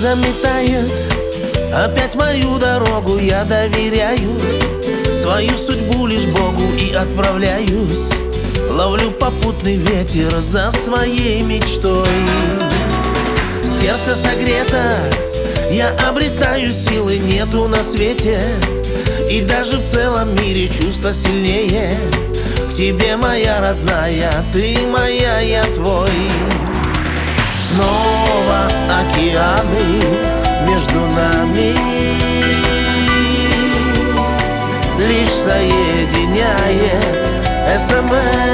заметает опять мою дорогу. Я доверяю свою судьбу лишь Богу и отправляюсь. Ловлю попутный ветер за своей мечтой. Сердце согрето, я обретаю силы, нету на свете. И даже в целом мире чувства сильнее. К тебе, моя родная, ты моя, я твой. Снова океаны между нами, лишь соединяет СМС.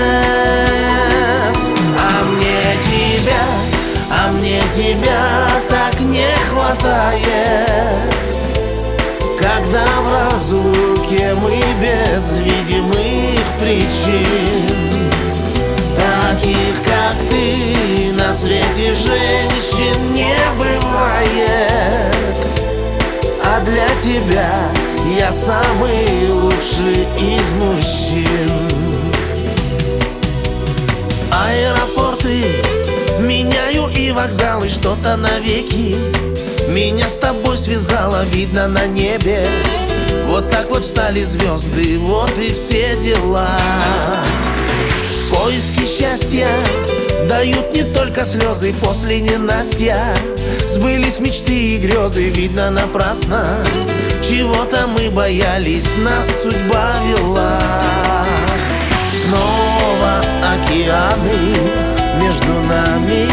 А мне тебя так не хватает, когда в разлуке мы без видимых причин. Таких, как ты, на свете женщин не бывает. А для тебя я самый лучший из мужчин. Аэропорты меняю и вокзалы, что-то навеки меня с тобой связало, видно на небе. Вот так вот встали звезды, вот и все дела. Поиски счастья дают не только слезы после ненастья. Сбылись мечты и грезы, видно напрасно. Чего-то мы боялись, нас судьба вела. Снова океаны между нами,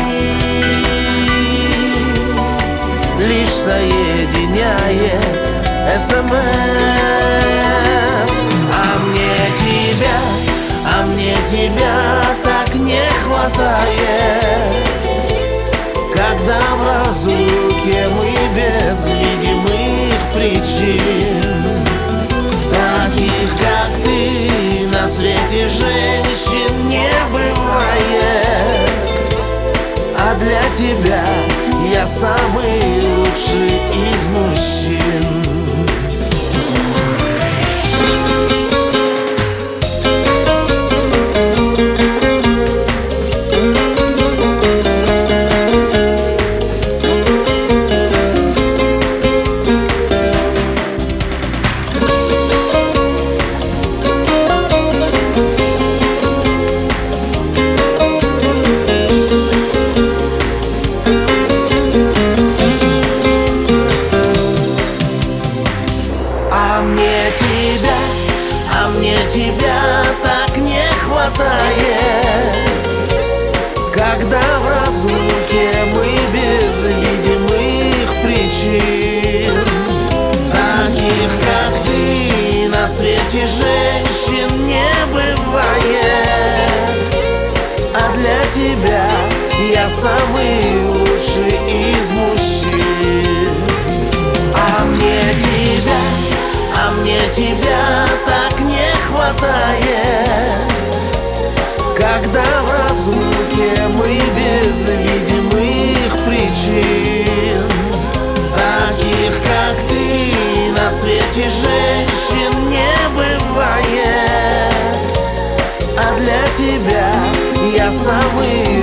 лишь соединяет СМС. А мне тебя так не хватает, когда в разлуке мы без видимых причин. Таких, как ты, на свете женщин не бывает. А для тебя я самый лучший из мужчин. А мне тебя так не хватает, когда в разлуке мы без видимых причин. Таких, как ты, на свете женщин не бывает. А для тебя я самый лучший из мужчин. А мне тебя так не хватает, когда в разлуке мы без видимых причин. Таких, как ты, на свете женщин не бывает. А для тебя я самый